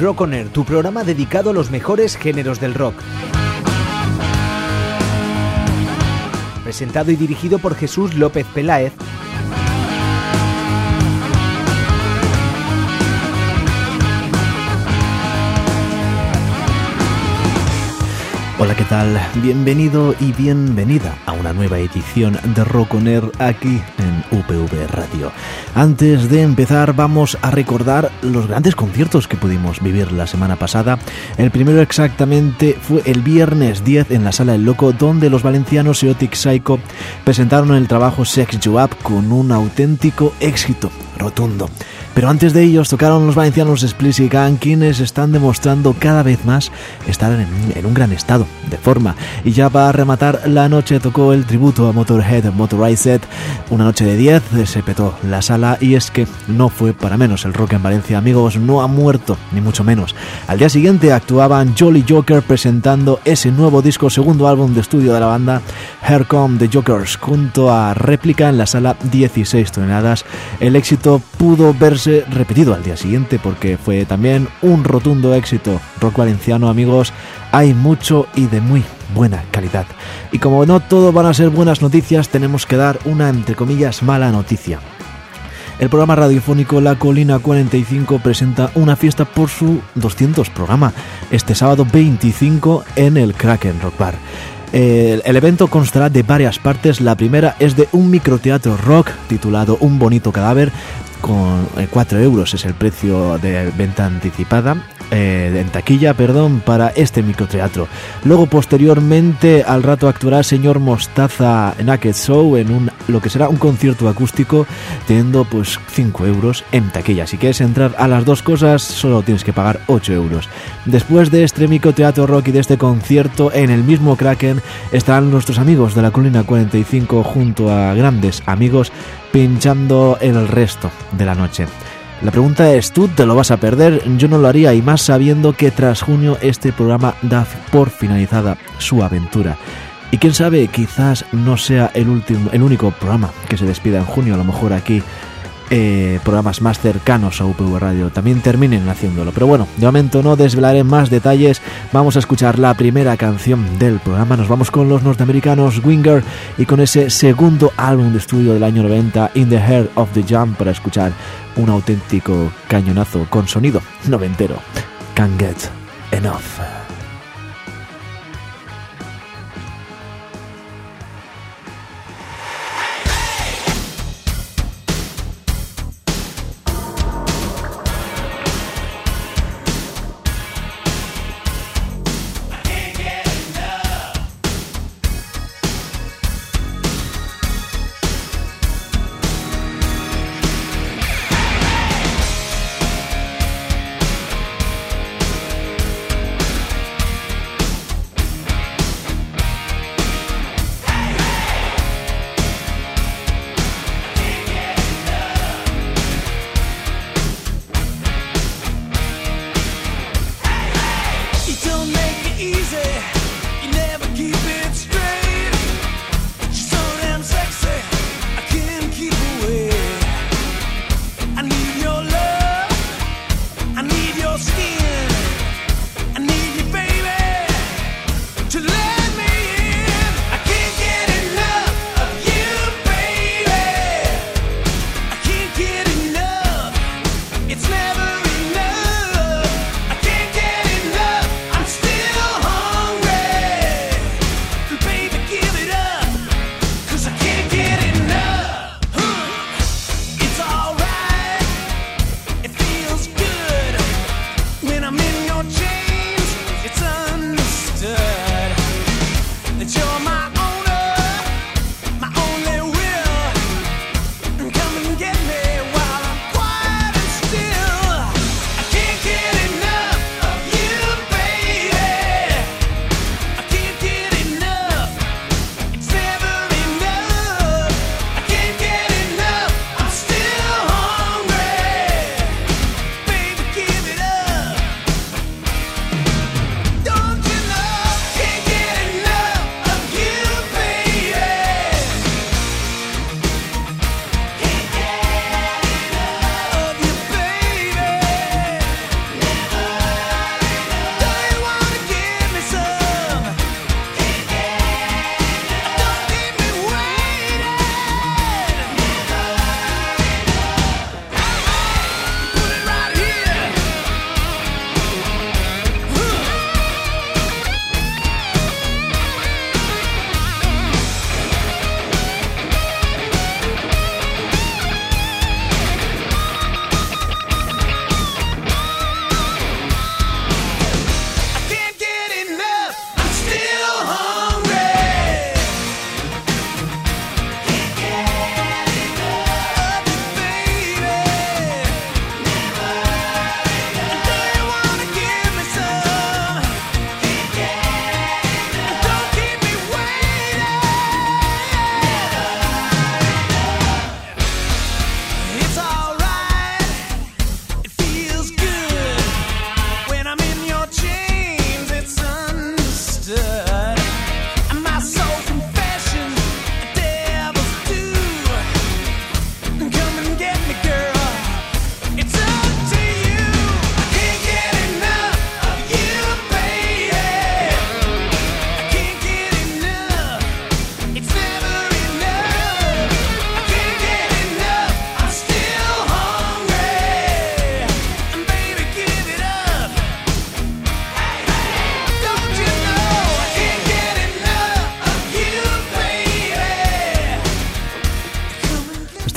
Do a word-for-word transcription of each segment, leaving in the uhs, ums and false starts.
Rock On Air, tu programa dedicado a los mejores géneros del rock. Presentado y dirigido por Jesús López Peláez. Hola, ¿qué tal? Bienvenido y bienvenida a una nueva edición de Rock On Air aquí en U P V Radio. Antes de empezar, vamos a recordar los grandes conciertos que pudimos vivir la semana pasada. El primero exactamente fue el viernes diez en la Sala El Loco, donde los valencianos Eotic Psycho presentaron el trabajo Sex You Up con un auténtico éxito rotundo. Pero antes de ellos tocaron los valencianos Explicit Gang, quienes están demostrando cada vez más estar en, en un gran estado de forma. Y ya para rematar la noche tocó el tributo a Motorhead Motorized, una noche de diez, se petó la sala y es que no fue para menos el rock en Valencia, amigos, no ha muerto, ni mucho menos. Al día siguiente actuaban Jolly Joker presentando ese nuevo disco, segundo álbum de estudio de la banda, Here Come the Jokers, junto a Réplica en la sala dieciséis toneladas. El éxito pudo verse repetido al día siguiente porque fue también un rotundo éxito. Rock valenciano, amigos, hay mucho y de muy buena calidad. Y como no todo van a ser buenas noticias, tenemos que dar una, entre comillas, mala noticia. El programa radiofónico La Colina cuarenta y cinco presenta una fiesta por su doscientos programa este sábado veinticinco en el Kraken Rock Bar. El, el evento constará de varias partes. La primera es de un microteatro rock titulado Un Bonito Cadáver, con cuatro euros es el precio de venta anticipada, eh, en taquilla, perdón, para este microteatro. Luego, posteriormente, al rato actuará Señor Mostaza Naked Show en un, lo que será un concierto acústico, teniendo pues cinco euros en taquilla. Si quieres entrar a las dos cosas, solo tienes que pagar ocho euros. Después de este microteatro rock y de este concierto, en el mismo Kraken estarán nuestros amigos de La Colina cuarenta y cinco junto a grandes amigos pinchando el resto de la noche. La pregunta es, ¿tú te lo vas a perder? Yo no lo haría, y más sabiendo que tras junio este programa da por finalizada su aventura. Y quién sabe, quizás no sea el último, el único programa que se despida en junio. A lo mejor aquí eh, programas más cercanos a U P V Radio también terminen haciéndolo. Pero bueno, de momento no desvelaré más detalles. Vamos a escuchar la primera canción del programa. Nos vamos con los norteamericanos Winger y con ese segundo álbum de estudio del año noventa, In the Heart of the Jam, para escuchar un auténtico cañonazo con sonido noventero. Can't Get Enough.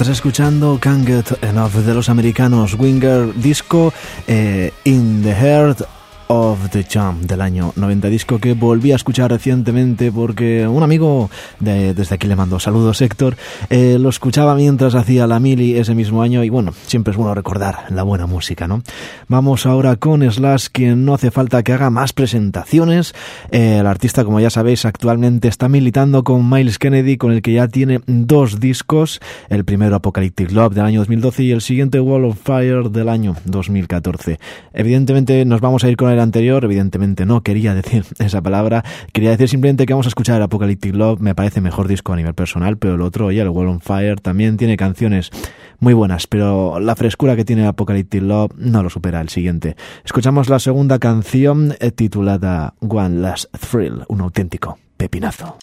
Estás escuchando Can't Get Enough de los americanos Winger, disco eh, In the Heart of the Jam del año noventa, disco que volví a escuchar recientemente porque un amigo, de, desde aquí le mando saludos, Héctor, eh, lo escuchaba mientras hacía la mili ese mismo año y bueno, siempre es bueno recordar la buena música, ¿no? Vamos ahora con Slash, quien no hace falta que haga más presentaciones. Eh, el artista, como ya sabéis, actualmente está militando con Myles Kennedy, con el que ya tiene dos discos, el primero Apocalyptic Love del año dos mil doce y el siguiente Wall of Fire del año dos mil catorce. Evidentemente nos vamos a ir con el anterior, evidentemente no quería decir esa palabra, quería decir simplemente que vamos a escuchar Apocalyptic Love, me parece mejor disco a nivel personal, pero el otro, oye, el Wall on Fire también tiene canciones muy buenas, pero la frescura que tiene Apocalyptic Love no lo supera el siguiente. Escuchamos la segunda canción eh, titulada One Last Thrill, un auténtico pepinazo.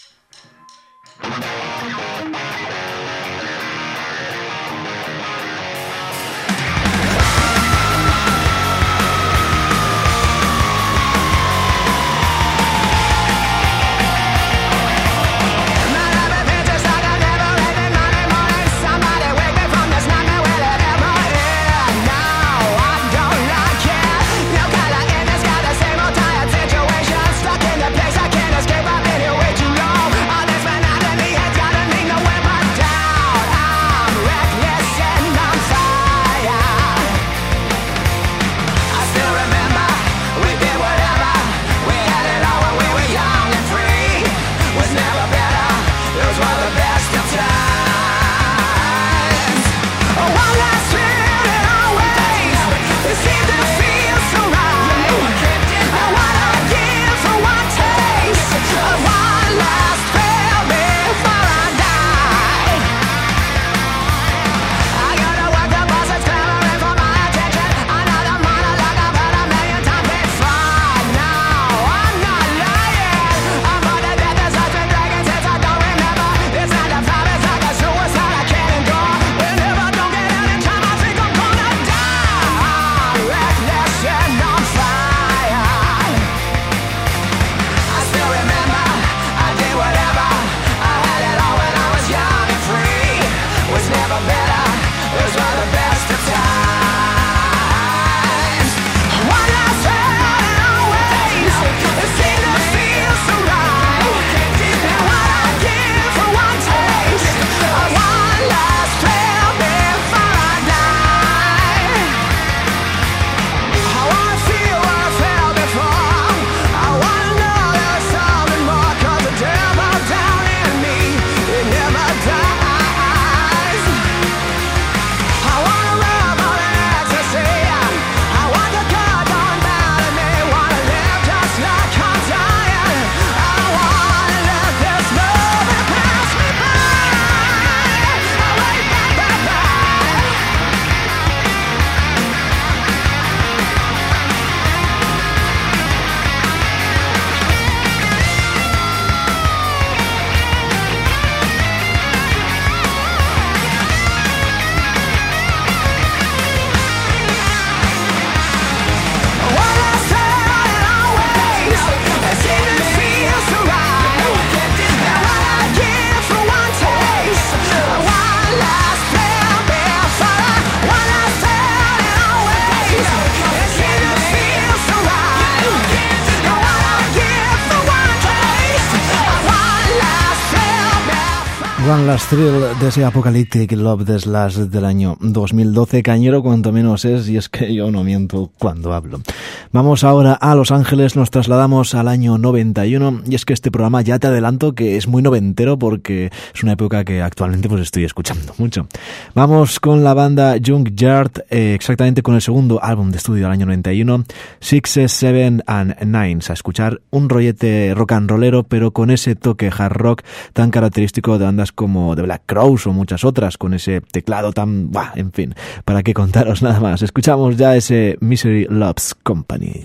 One Last Thrill de ese Apocalyptic Love de Slash del año dos mil doce, cañero cuanto menos es, y es que yo no miento cuando hablo. Vamos ahora a Los Ángeles, nos trasladamos al año noventa y uno, y es que este programa ya te adelanto que es muy noventero porque es una época que actualmente pues estoy escuchando mucho. Vamos con la banda Junkyard, eh, exactamente con el segundo álbum de estudio del año noventa y uno, Sixes, Seven and Nines, a escuchar un rollete rock and rollero pero con ese toque hard rock tan característico de bandas como The Black Crowes o muchas otras, con ese teclado tan... Bah, en fin, para qué contaros nada más. Escuchamos ya ese Misery Loves Company.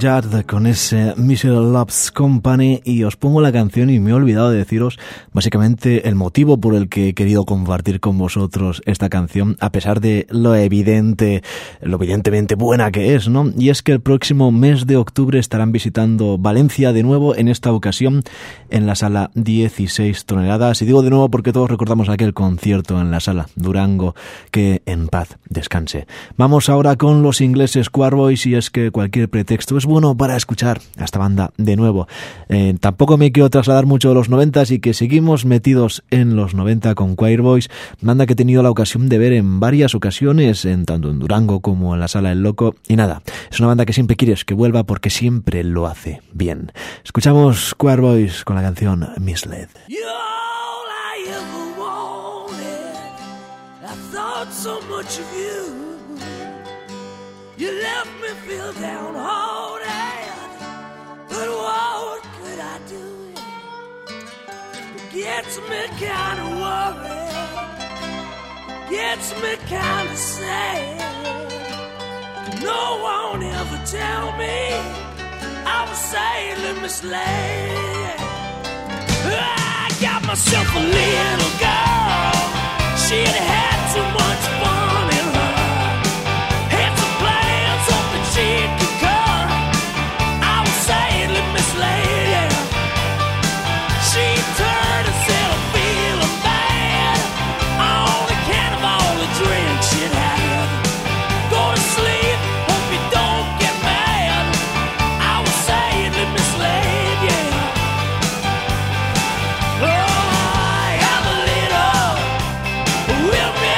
Judd con ese Miserable Loves Company, y os pongo la canción y me he olvidado de deciros básicamente el motivo por el que he querido compartir con vosotros esta canción, a pesar de lo evidente, lo evidentemente buena que es, ¿no? Y es que el próximo mes de octubre estarán visitando Valencia de nuevo, en esta ocasión en la sala dieciséis toneladas, y digo de nuevo porque todos recordamos aquel concierto en la sala Durango, que en paz descanse. Vamos ahora con los ingleses Queerboys, y es que cualquier pretexto es bueno para escuchar a esta banda de nuevo. Eh, tampoco me quiero trasladar mucho de los noventa, así que seguimos metidos en los noventa con Queerboys, banda que he tenido la ocasión de ver en varias ocasiones, en tanto en Durango como en la Sala del Loco, y nada, es una banda que siempre quieres que vuelva porque siempre lo hace bien. Escuchamos Queerboys con la canción Misled. So much of you, you left me feel downhearted, but what could I do? It gets me kind of worried, gets me kind of sad. No one ever tell me I was sadly misled. I got myself a little girl, she had had too much fun in her, had some plans hoping she could come. I was sadly misled, yeah. She turned and said I'm feeling bad on account of all the drinks she'd had. Go to sleep, hope you don't get mad. I was sadly misled, yeah. Oh, I have a little with me.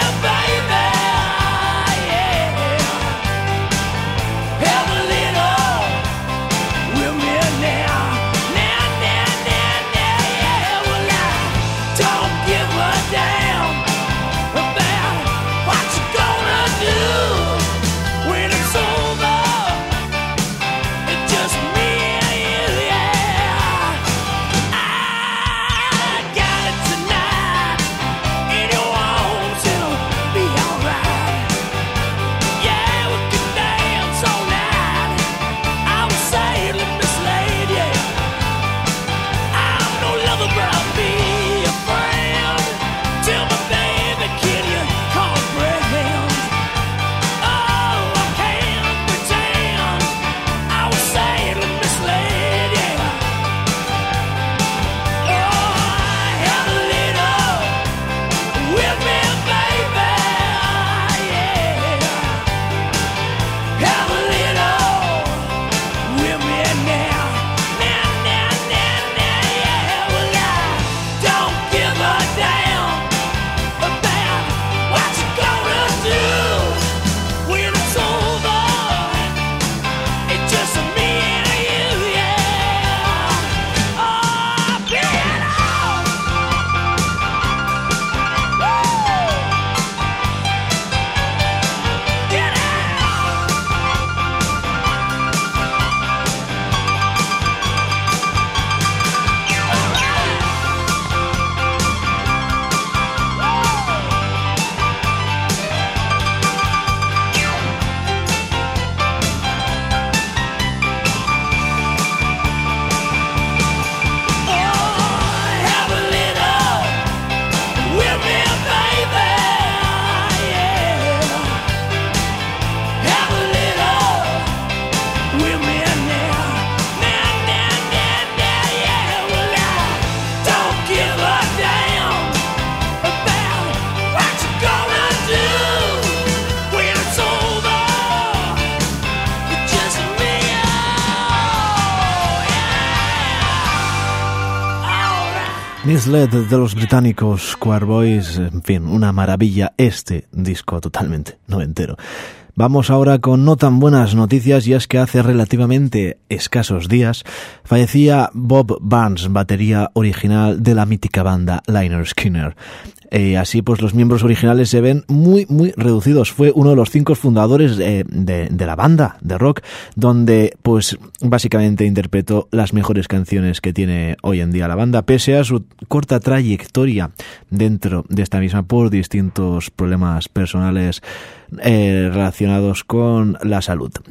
Misled de los británicos Queerboys, en fin, una maravilla este disco totalmente noventero. Vamos ahora con no tan buenas noticias, y es que hace relativamente escasos días fallecía Bob Barnes, batería original de la mítica banda Lynyrd Skynyrd. Eh, así pues los miembros originales se ven muy muy reducidos. Fue uno de los cinco fundadores de, de, de la banda de rock, donde pues básicamente interpretó las mejores canciones que tiene hoy en día la banda, pese a su corta trayectoria dentro de esta misma por distintos problemas personales eh, relacionados con la salud.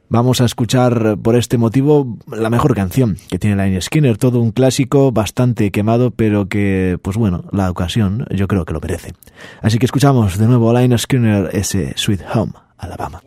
Vamos a escuchar por este motivo la mejor canción que tiene Lynyrd Skynyrd, todo un clásico bastante quemado, pero que, pues bueno, la ocasión yo creo que lo merece. Así que escuchamos de nuevo a Lynyrd Skynyrd, ese Sweet Home Alabama.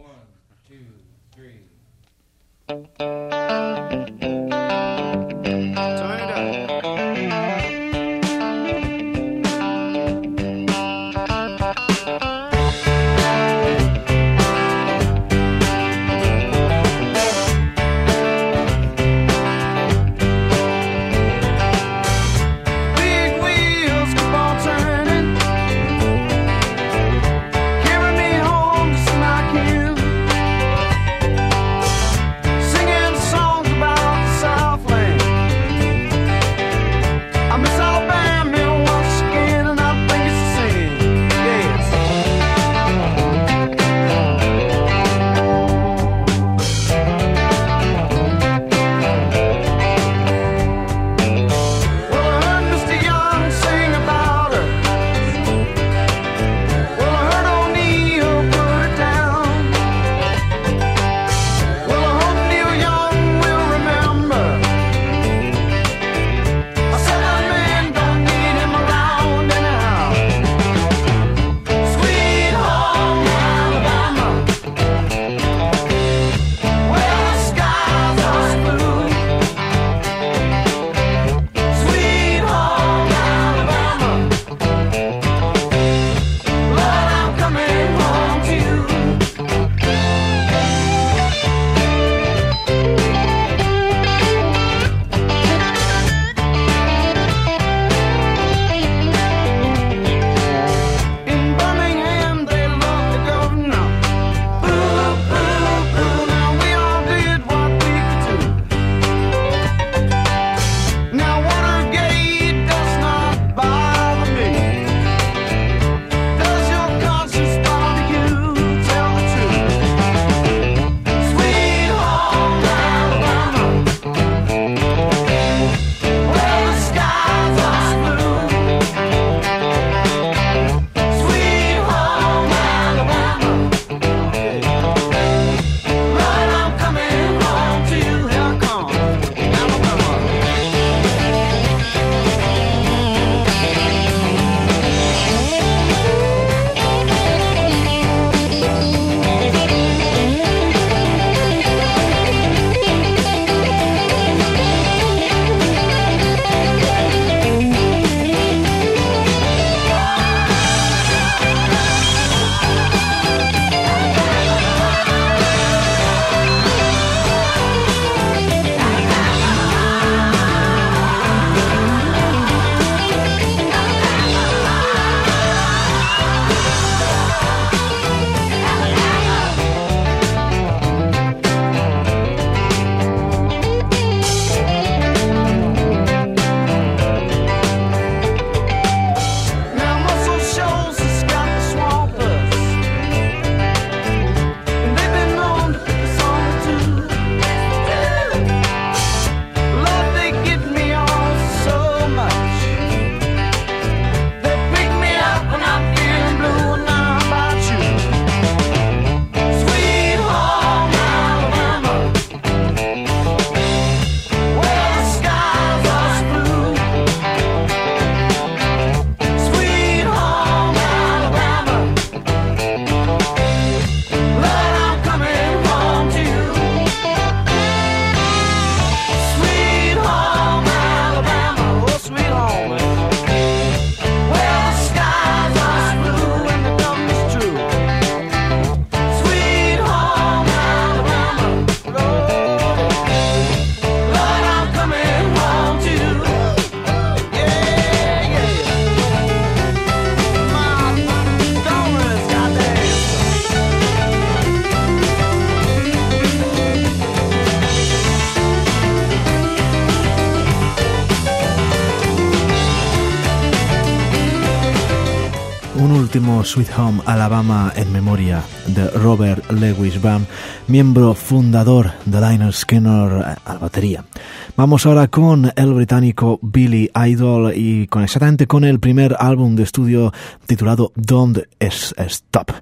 Un último Sweet Home Alabama en memoria de Robert Lewis Bam, miembro fundador de Lynyrd Skynyrd a la batería. Vamos ahora con el británico Billy Idol y con exactamente con el primer álbum de estudio titulado Don't Stop.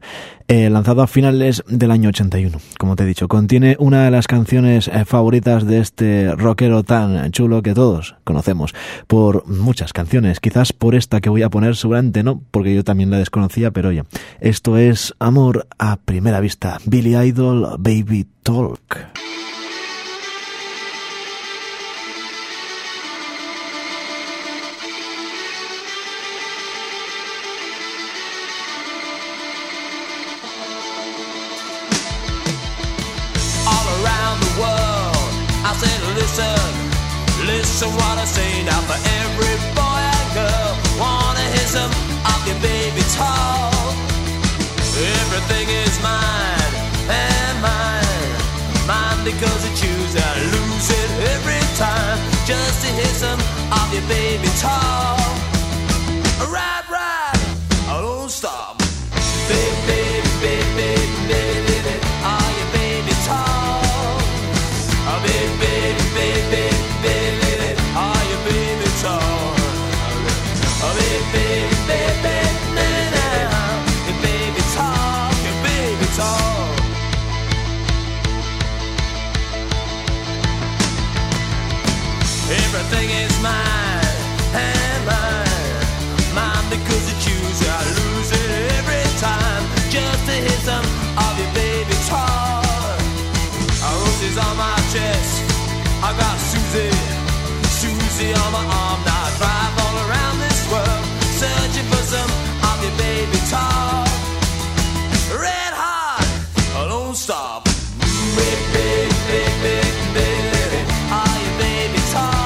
eh, lanzado a finales del año ochenta y uno. Como te he dicho, contiene una de las canciones eh, favoritas de este rockero tan chulo que todos conocemos por muchas canciones. Quizás por esta que voy a poner, seguramente no, porque yo también la desconocía, pero oye, esto es Amor a Primera Vista, Billy Idol, Baby Talk. Listen what I say now for every boy and girl. Wanna hear some of your baby talk. Everything is mine and mine. Mine because I choose and I lose it every time. Just to hear some of your baby talk. Right, right, I don't stop. Baby, baby, baby, baby, baby, baby, all your baby talk. Oh, baby, baby, baby, baby. Everything is mine and mine. Mine because I choose it, I lose it every time. Just to hear some of your baby talk. Roses on my chest, I got Susie, Susie on my arm. Now I drive all around this world, searching for some of your baby talk. Red hot, I don't stop. Baby, baby, baby, baby, all your baby talk.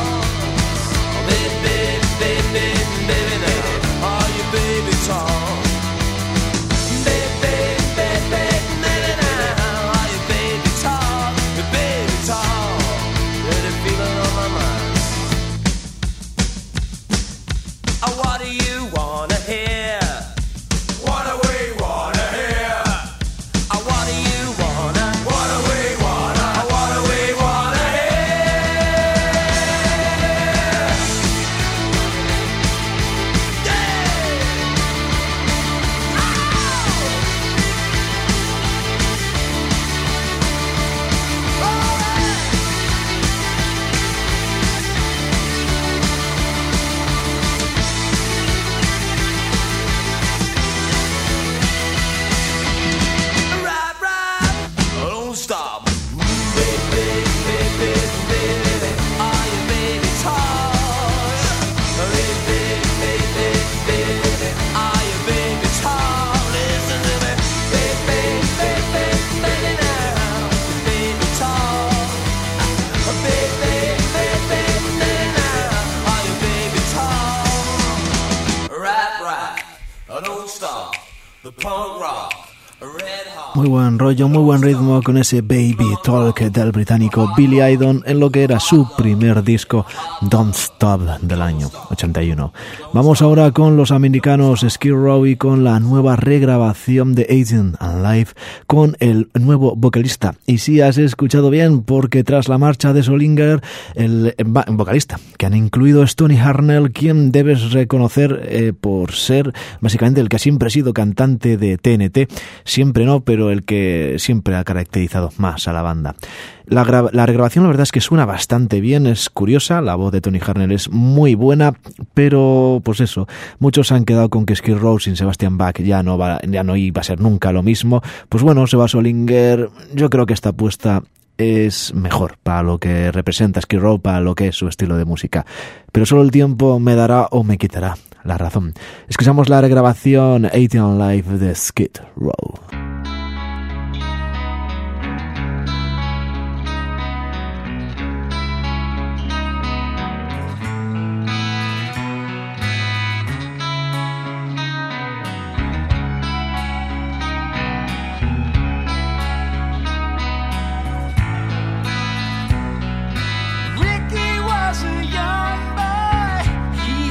Muy buen rollo, muy buen ritmo con ese Baby Talk del británico Billy Idol en lo que era su primer disco Don't Stop del año ochenta y uno. Vamos ahora con los americanos Skid Row y con la nueva regrabación de Agent and Life con el nuevo vocalista. Y sí, has escuchado bien, porque tras la marcha de Solinger, el vocalista que han incluido es Tony Harnell, quien debes reconocer eh, por ser básicamente el que siempre ha sido cantante de T N T, siempre no, pero el que siempre ha caracterizado más a la banda. La, gra- la regrabación la verdad es que suena bastante bien, es curiosa, la voz de Tony Harnell es muy buena, pero pues eso, muchos han quedado con que Skid Row sin Sebastian Bach ya no, va, ya no iba a ser nunca lo mismo. Pues bueno, se va Solinger, yo creo que esta apuesta es mejor para lo que representa Skid Row, para lo que es su estilo de música. Pero solo el tiempo me dará o me quitará la razón. Escuchamos la regrabación eighteen Live de Skid Row.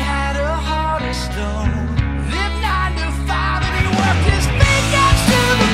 To the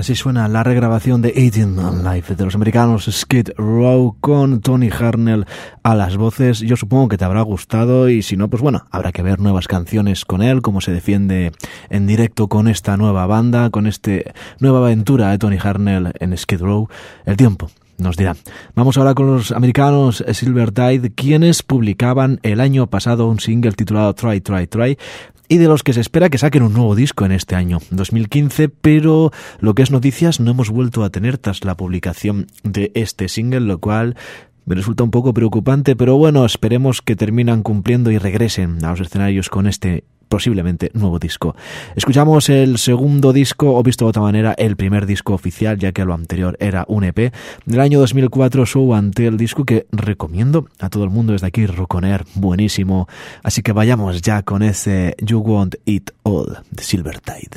Así suena la regrabación de Eating on Life de los americanos Skid Row con Tony Harnell a las voces. Yo supongo que te habrá gustado y si no, pues bueno, habrá que ver nuevas canciones con él, cómo se defiende en directo con esta nueva banda, con esta nueva aventura de Tony Harnell en Skid Row. El tiempo nos dirá. Vamos ahora con los americanos Silvertide, quienes publicaban el año pasado un single titulado Try, Try, Try, y de los que se espera que saquen un nuevo disco en este año dos mil quince, pero lo que es noticias no hemos vuelto a tener tras la publicación de este single, lo cual me resulta un poco preocupante, pero bueno, esperemos que terminan cumpliendo y regresen a los escenarios con este posiblemente nuevo disco. Escuchamos el segundo disco, o visto de otra manera, el primer disco oficial, ya que lo anterior era un E P, del año dos mil cuatro, Show and Tell, disco que recomiendo a todo el mundo desde aquí, Rock On Air, buenísimo. Así que vayamos ya con ese You Want It All de Silvertide.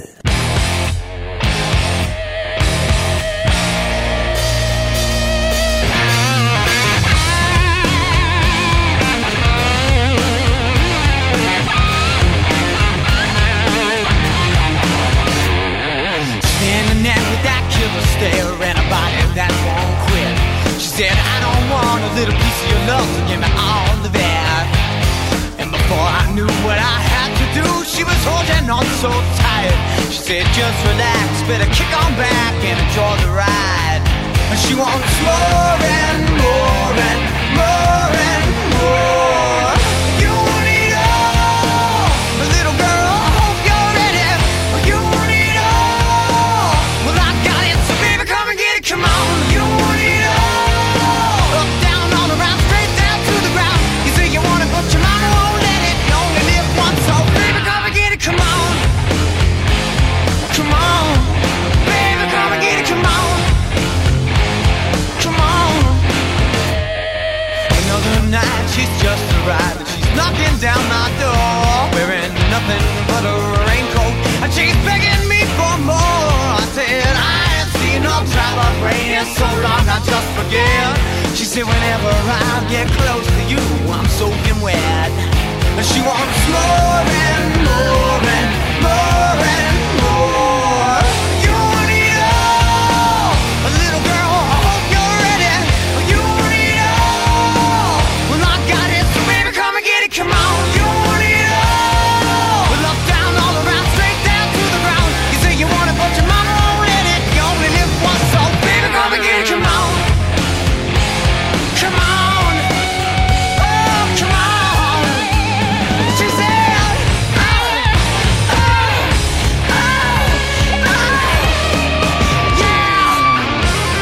Stare and a body that won't quit. She said, I don't want a little piece of your love, so give me all of that. And before I knew what I had to do, she was holding on so tight. She said, just relax, better kick on back and enjoy the ride. And she wants more and more and more and more. You want it all, little girl, I hope you're ready. You want it all, well I got it. Come on, you want it all. Up, down, all around, straight down to the ground. You say you want it, but your mama won't let it. You only live once, so baby, come and get it, come on. Come on, baby, come and get it, come on. Come on. Another night, she's just arrived, and she's knocking down my door, wearing nothing but a raincoat, and she's begging me for more. I said, I no trouble praying so long I just forget. She said whenever I get close to you I'm soaking wet. And she wants more and more and more and more. You want it all, little girl, I hope you're ready. You want it all, well I got it, so baby come and get it, come on. You want it all, well up, down, all around, straight down to the ground. You say you want it, but your mama won't let it. You only live once, so baby, come and get it, come on. Come on. Oh, come on. She said, oh, oh, oh, oh, yeah.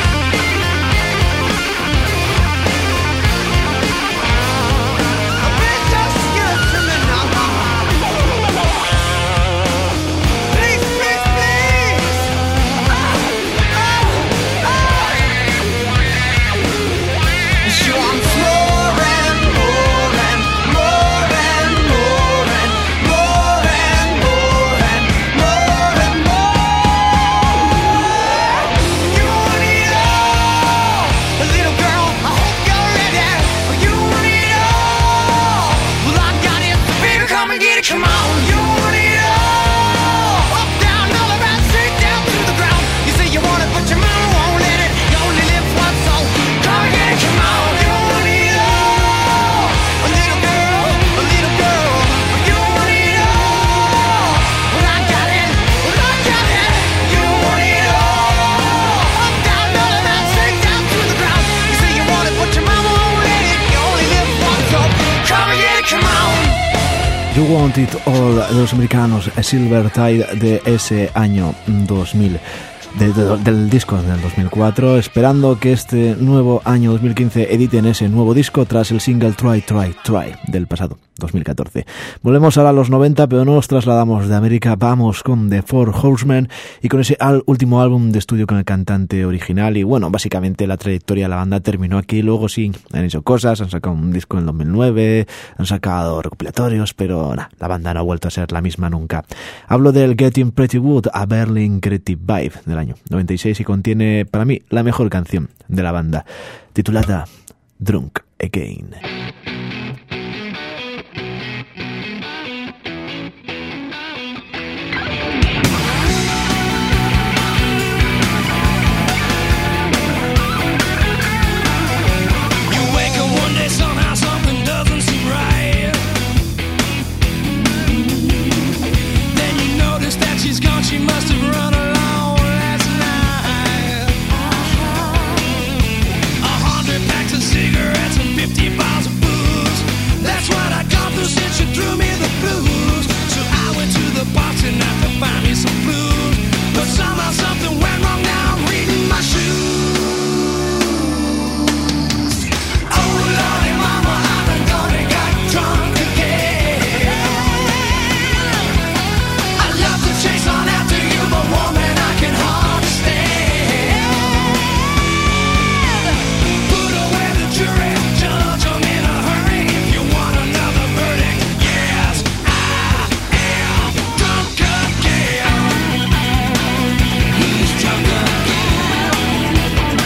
Please just give it to me now. Please, please, please. She wants more and more and more and more and more and more and more and more. You want it all, little girl, I hope you're ready. You want it all, well I got it, baby come and get it, come on. You want it all, up, down, all around, straight down to the ground. You say you want it, but your mama won't let it. You only live once, so come and get it, come on. You Want It All de los americanos Silvertide de ese año dos mil, de, de, del disco del dos mil cuatro, esperando que este nuevo año dos mil quince editen ese nuevo disco tras el single Try, Try, Try del pasado dos mil catorce. Volvemos ahora a los noventa, pero nos trasladamos de América, vamos con The Four Horsemen y con ese al, último álbum de estudio con el cantante original. Y bueno, básicamente la trayectoria de la banda terminó aquí. Luego sí, han hecho cosas, han sacado un disco en el dos mil nueve, han sacado recopilatorios, pero nah, la banda no ha vuelto a ser la misma nunca. Hablo del Getting Pretty Good, a Berlin Creative Vibe del año noventa y seis y contiene para mí la mejor canción de la banda, titulada Drunk Again. she's gone, she must have run along last night. A hundred packs of cigarettes and fifty bottles of booze. That's what I gone through since she threw me the blues. So I went to the bar tonight to find me some blues. But somehow something went wrong, now I'm reading my shoes. Oh Lordy mama, I've been gone and got drunk again. I love to chase on after you, but woman, I can hardly stand. Put away the jury, judge, I'm in a hurry. If you want another verdict, yes, I am drunk again. He's drunk again.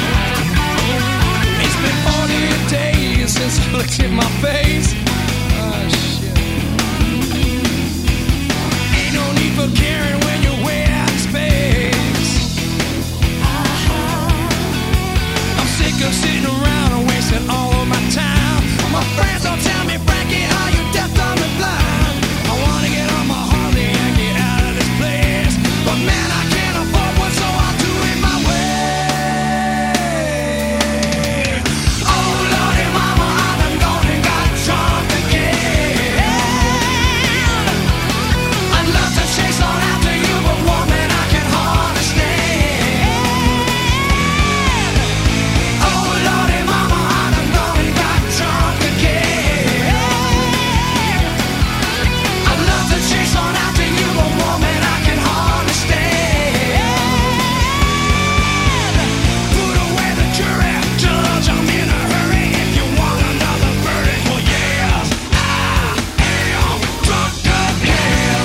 It's been forty-eight days since I looked in my face. Oh shit. Ain't no need for caring when you're way out in space. I'm sick of sitting around and wasting all of my time. My friends don't tell me, Frankie, are you deaf, dumb, and blind? I wanna get on my Harley and get out of this place, but man, I can't afford one, so I'll do it my way. Oh Lordy mama, I've been gone and got drunk again. I'd love to chase on after you, but woman, I can hardly stand. Oh Lordy mama, I've been gone and got drunk again. I'd love to chase on after you, but woman, I can hardly stand. Put away the jury, judge, I'm in a hurry. If you want another verdict, well yes, I am drunk again.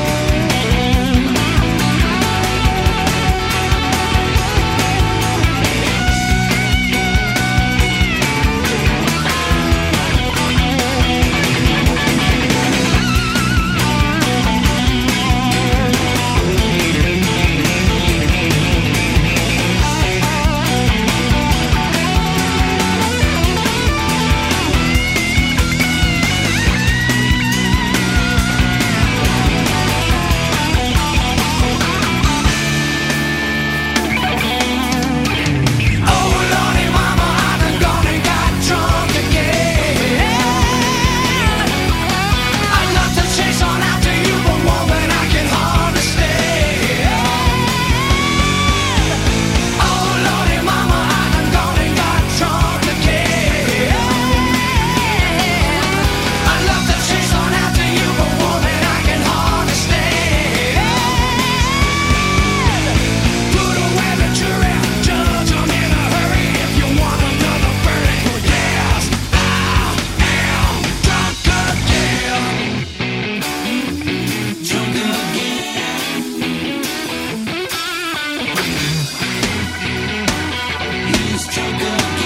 Oh Lordy mama, I've been gone and got drunk again. I'd love to chase on after you, but woman, I can hardly stand. Oh Lordy mama, I've been gone and got drunk again. I'd love to chase on after you, but woman, I can hardly stand. Put away the jury, judge, I'm in a hurry. If you want another verdict, well yes, I am drunk again. Drunk again. He's drunk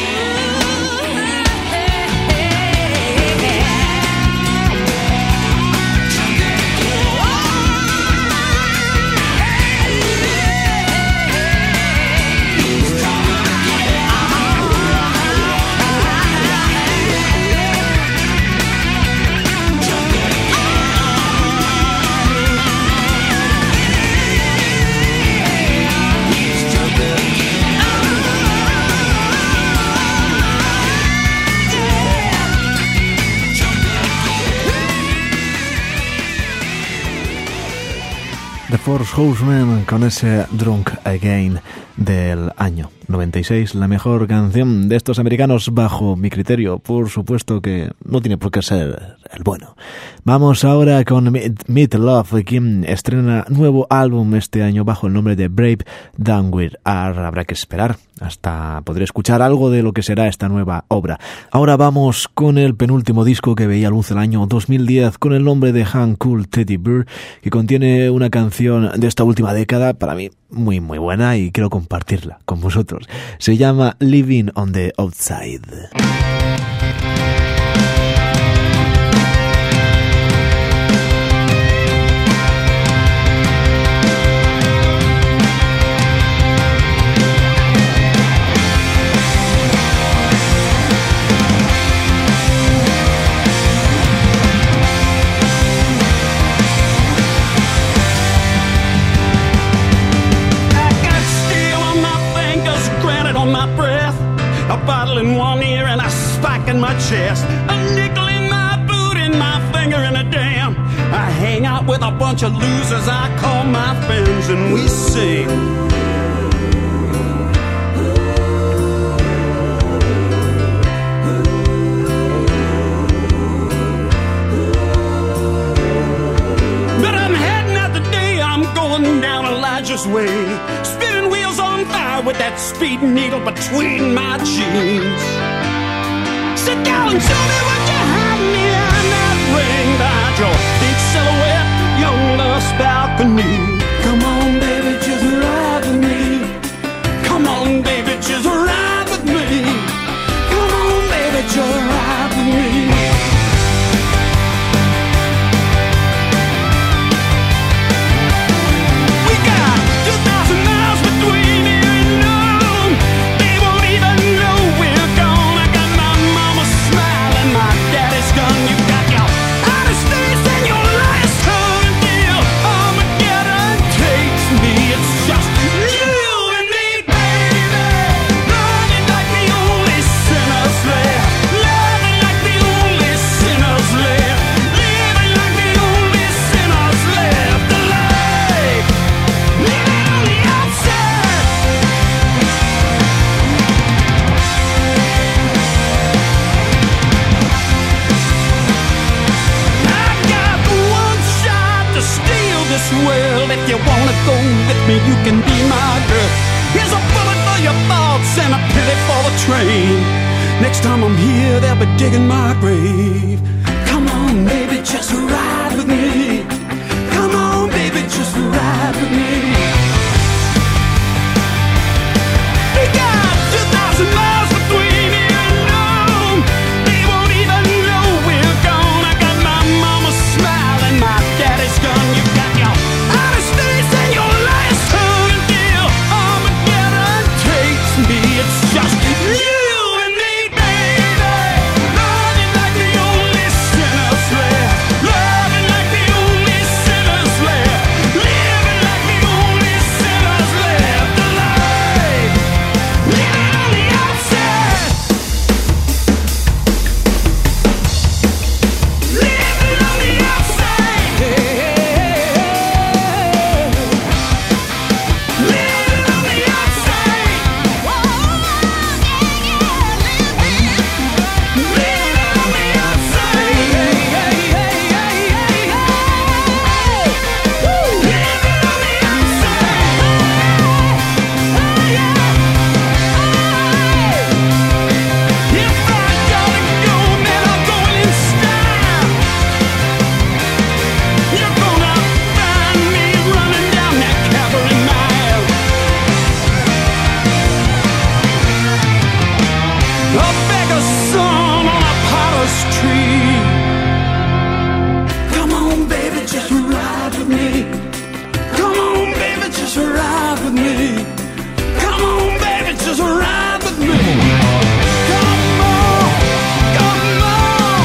The Force Horsemen con ese Drunk Again del año noventa y seis, la mejor canción de estos americanos bajo mi criterio. Por supuesto que no tiene por qué ser el bueno. Vamos ahora con Meat Love, quien estrena nuevo álbum este año bajo el nombre de Brave Down With Are. Habrá que esperar hasta poder escuchar algo de lo que será esta nueva obra. Ahora vamos con el penúltimo disco que veía luz el año dos mil diez con el nombre de Han Cool Teddy Bear, que contiene una canción de esta última década, para mí muy muy buena, y quiero compartirla con vosotros. Se llama Living on the Outside. in my chest, a nickel in my boot, and my finger in a dam. I hang out with a bunch of losers I call my friends, and we sing. But I'm heading out today, I'm going down Elijah's way, spinning wheels on fire with that speed needle between my jeans. Sit down and show me what you have me on that ring behind your big silhouette, young love's balcony. Come on, baby, just ride with me. Come on, baby, just ride with me. Come on, baby, just ride with me. We got two thousand miles between here and home. They won't even know we're gone. I got my mama smiling, my daddy's gun. You got your outer space and your last home deal. Armageddon takes me. It's just you and me, baby. Running like the only sinners left. Loving like the only sinners left. Living like the only sinners left alive. Living on the outside. I got one shot to steal this world. If you wanna go with me, you can be my girl. Here's a bullet for your thoughts and a penny for the train. Next time I'm here, they'll be digging my grave. Come on, baby, just ride with me. Come on, baby, just ride with me. We got two thousand miles between here and home. They won't even know we're gone. I got my mama smiling, my daddy's gun. You got your outer space and your last home deal. Armageddon takes me. It's just you and me, baby. Running like the only sinners left. Loving like the only sinners left. Living like the only sinners left alive. Living on the outside. Living on the outside. Living on the outside. Living on the outside. If I gotta go, man, I'm going in style. You're gonna find me running down that Calvary mile. A beggar's son on a potter's tree. Come on, baby, just ride with me. Come on, baby, just ride with me. Come on, baby, just ride with me. Come on, come on.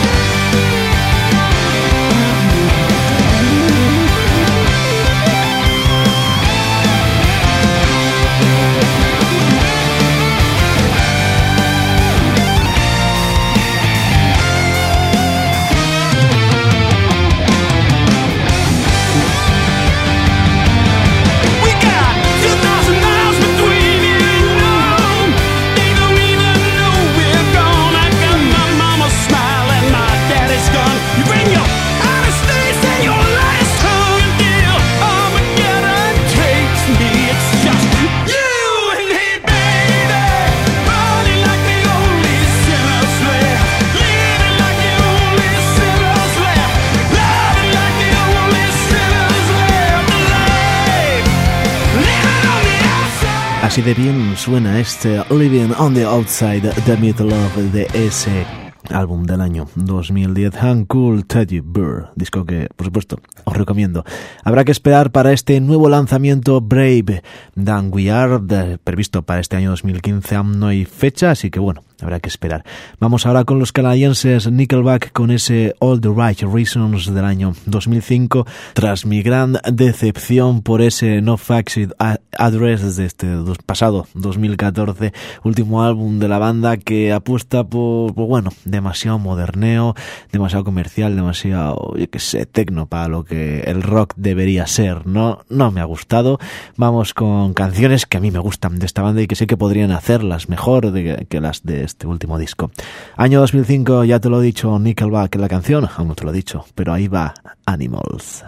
We got two thousand miles between here and home. They don't even know we're gone. I got my mama smiling, my daddy's gun. You bring your outer space and your last home deal. Armageddon takes me. It's just you and me, baby. Running like the only sinners left. Living like the only sinners left. Loving like the only sinners left alive. Living on the outside. Así de bien suena este Living on the Outside, The Middle of de ese álbum del año dos mil diez, Uncool Teddy Bear, disco que, por supuesto, os recomiendo. Habrá que esperar para este nuevo lanzamiento Brave Than We Are, de, previsto para este año dos mil quince. Aún no hay fecha, así que bueno, habrá que esperar. Vamos ahora con los canadienses Nickelback con ese All the Right Reasons del año dos mil cinco, tras mi gran decepción por ese No Faxed Address desde este pasado dos mil catorce, último álbum de la banda que apuesta por, por bueno, demasiado moderneo, demasiado comercial, demasiado, yo qué sé, tecno para lo que el rock debería ser. No, no me ha gustado. Vamos con canciones que a mí me gustan de esta banda y que sé que podrían hacerlas mejor de, que las de este último disco. Año dos mil cinco, ya te lo he dicho, Nickelback en la canción, aún no te lo he dicho, pero ahí va Animals.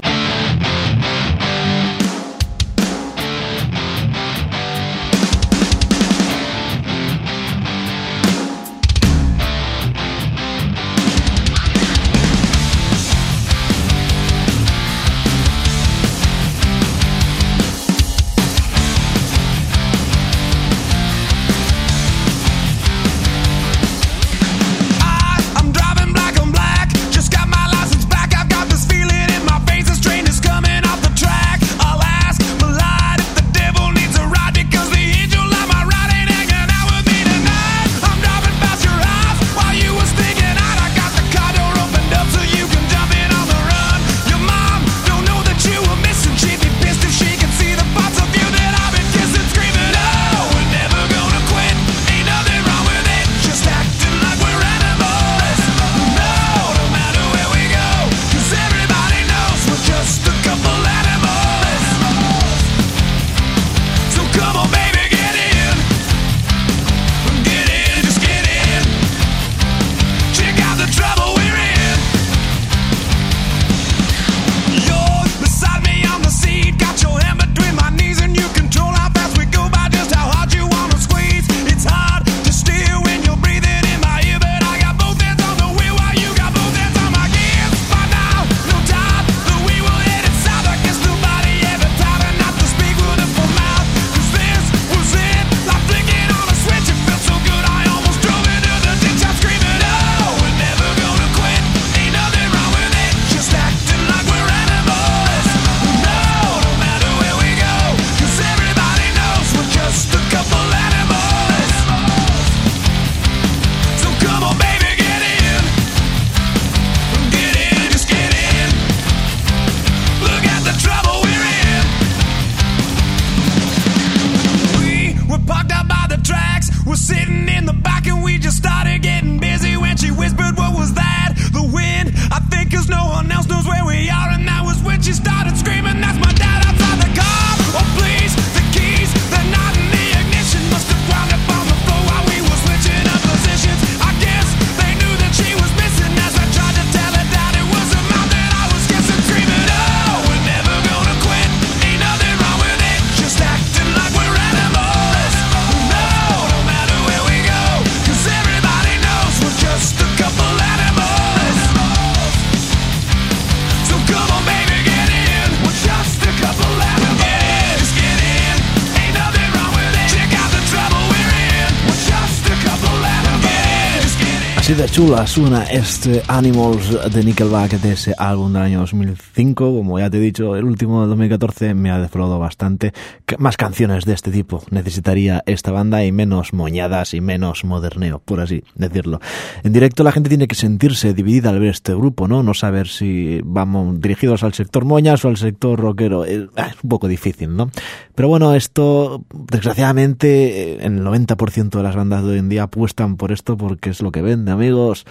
Así de chula suena este Animals de Nickelback de ese álbum del año dos mil cinco. Como ya te he dicho, el último de dos mil catorce me ha defraudado bastante. Más canciones de este tipo necesitaría esta banda y menos moñadas y menos moderneo, por así decirlo. En directo la gente tiene que sentirse dividida al ver este grupo, ¿no? No saber si vamos dirigidos al sector moñas o al sector rockero. Es un poco difícil, ¿no? Pero bueno, esto, desgraciadamente, en el noventa por ciento de las bandas de hoy en día apuestan por esto porque es lo que vende, amigos,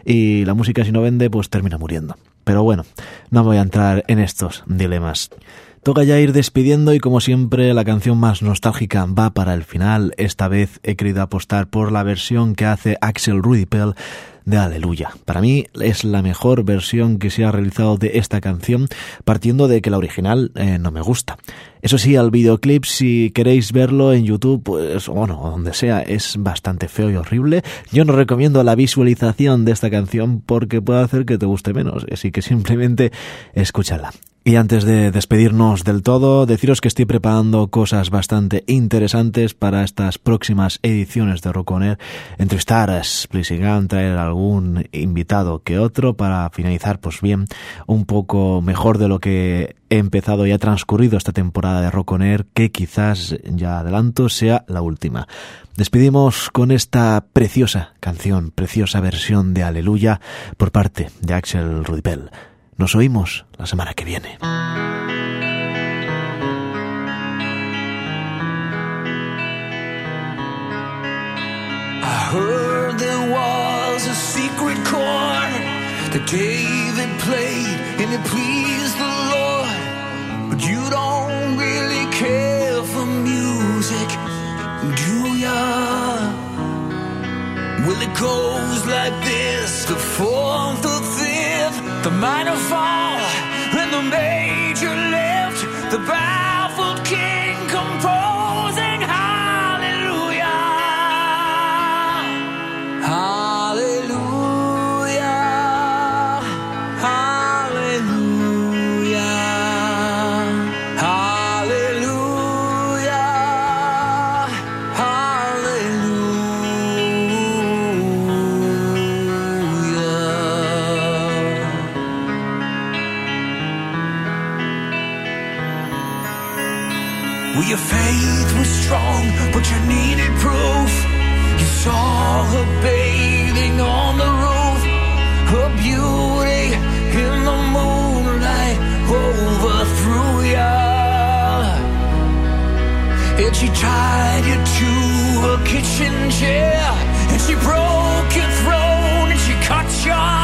y la música si no vende pues termina muriendo. Pero bueno, no voy a entrar en estos dilemas. Toca ya ir despidiendo y como siempre la canción más nostálgica va para el final. Esta vez he querido apostar por la versión que hace Axel Rudipel de Aleluya. Para mí es la mejor versión que se ha realizado de esta canción, partiendo de que la original eh, no me gusta. Eso sí, el videoclip, si queréis verlo en YouTube, pues bueno, donde sea, es bastante feo y horrible. Yo no recomiendo la visualización de esta canción porque puede hacer que te guste menos, así que simplemente escúchala. Y antes de despedirnos del todo, deciros que estoy preparando cosas bastante interesantes para estas próximas ediciones de Rock On Air. Entrevistar a Splissy Gun, traer algún invitado que otro para finalizar, pues bien, un poco mejor de lo que he empezado y ha transcurrido esta temporada de Rock On Air, que quizás, ya adelanto, sea la última. Despedimos con esta preciosa canción, preciosa versión de Aleluya por parte de Axel Rudipell. Nos oímos la semana que viene. I heard there was a secret chord that David played and it pleased the Lord. But you don't really care for music, do ya? Well, it goes like this: the fourth, the fifth, the minor fall, and the major lift, the baffled king composing hallelujah, hallelujah, hallelujah, hallelujah, well, your faith was strong, but you needed proof. You saw her bathing on the roof, her beauty in the moonlight overthrew ya. And she tied you to a kitchen chair, and she broke your throne, and she cut your